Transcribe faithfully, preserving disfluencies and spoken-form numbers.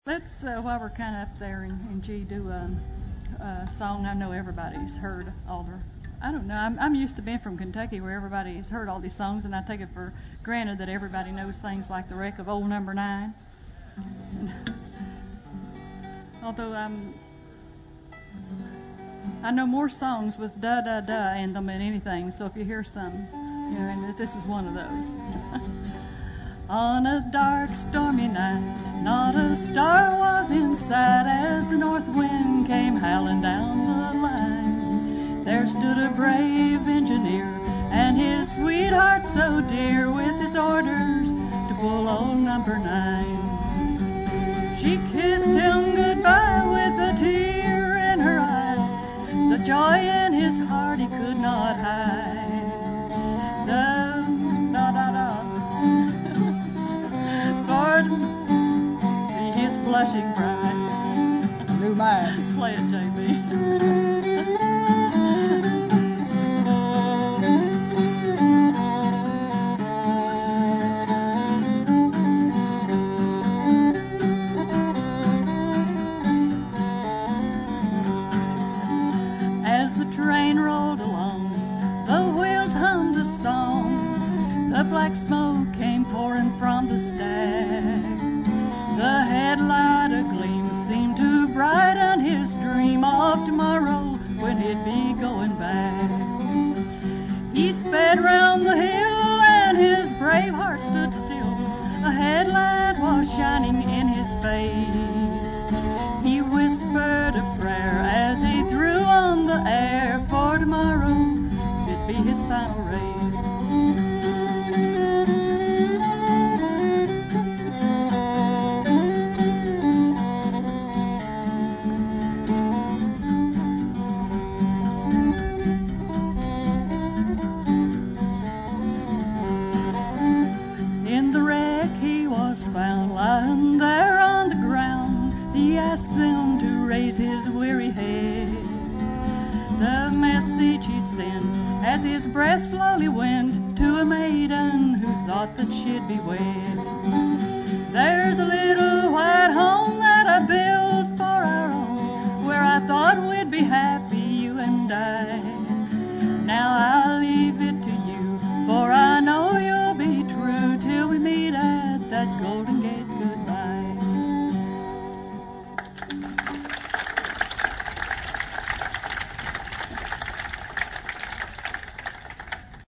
Let's, uh, while we're kind of up there in, in G, do a, a song I know everybody's heard. Alder, I don't know. I'm, I'm used to being from Kentucky, where everybody's heard all these songs, and I take it for granted that everybody knows things like the wreck of Old Number Nine. Although I'm, I know more songs with da da da in them than anything. So if you hear some, you know, and this is one of those. On a dark, stormy night, not a star was in sight as the north wind came howling down the line. There stood a brave engineer and his sweetheart so dear with his orders to pull old number nine. She kissed him goodbye with a tear in her eye. The joy in his heart he could not hide. Da, da, da, da. Lord, be his blushing bride. New mind. Play it, J B. As the train rolled along, the wheels hummed a song. The black smoke came pouring from the stack. The headlight agleam seemed to brighten his dream of tomorrow when he'd be going back. He sped round the hill and his brave heart stood still. A headlight was shining in his face. He whispered a prayer as he threw on the air, for tomorrow it'd be his final race. As his breath slowly went to a maiden who thought that she'd be wed. There